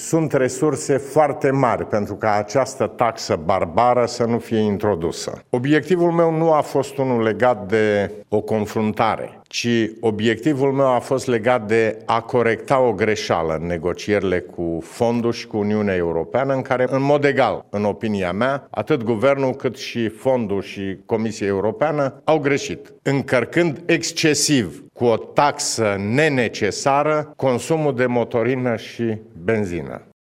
sunt resurse foarte mari pentru ca această taxă barbară să nu fie introdusă. Obiectivul meu nu a fost unul legat de o confruntare, ci obiectivul meu a fost legat de a corecta o greșeală în negocierile cu fondul și cu Uniunea Europeană, în care, în mod egal, în opinia mea, atât guvernul cât și fondul și Comisia Europeană au greșit, încărcând excesiv cu o taxă nenecesară consumul de motorină și benzină.